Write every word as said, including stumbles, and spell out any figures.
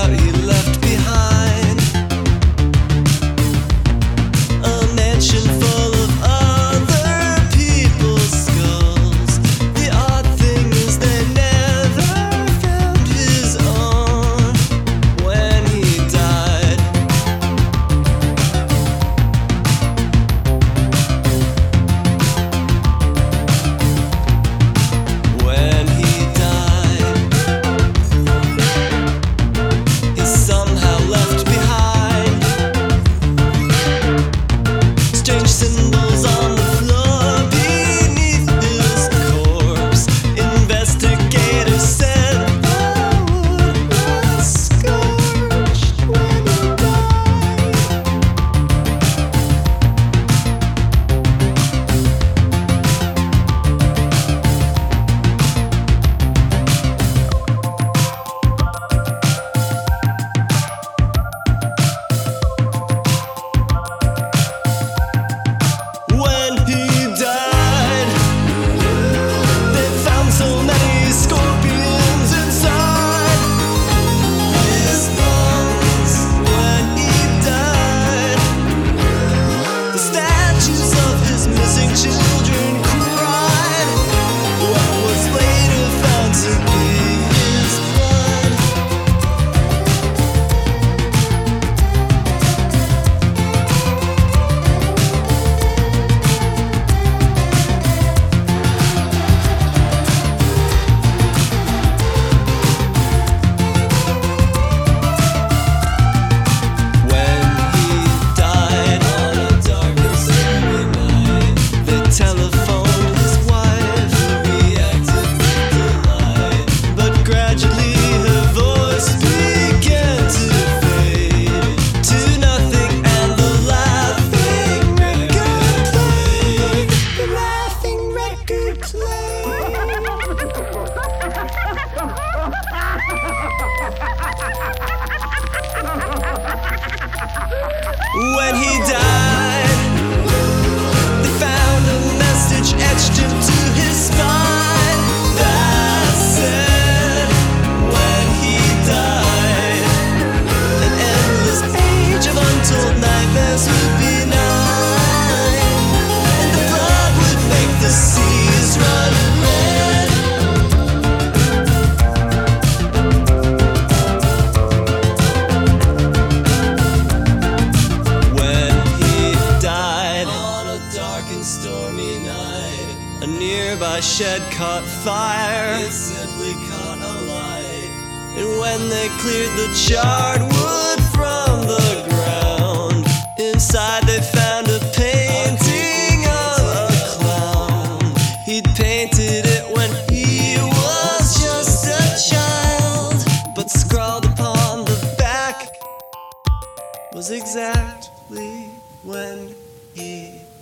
what he left behind. A mansion full of other people's skulls. The odd thing is they never found his own when he died. When he died, he somehow left behind strange symbols on the floor beneath his corpse. Investigators said the wood was scorched when he died. When he died, they found so many scorpions inside his lungs. When he died, the statues of his missing children cried. What was later found to be his blood. When he died on a dark and stormy night, they telephoned his wife, who reacted with delight. But gradually her voice began to fade to nothing, and the laughing record played. The laughing record played. When he died, they found a message etched into his spine that said, when he died, an endless age of untold nightmares would be nigh, and the blood would make the seas run red. When he died on a dark and stormy night, a nearby shed caught fire. It simply caught alight. And when they cleared the charred wood from the ground, inside they found a painting of a clown. He'd painted it when he was just a child, but scrawled upon the back was exactly when he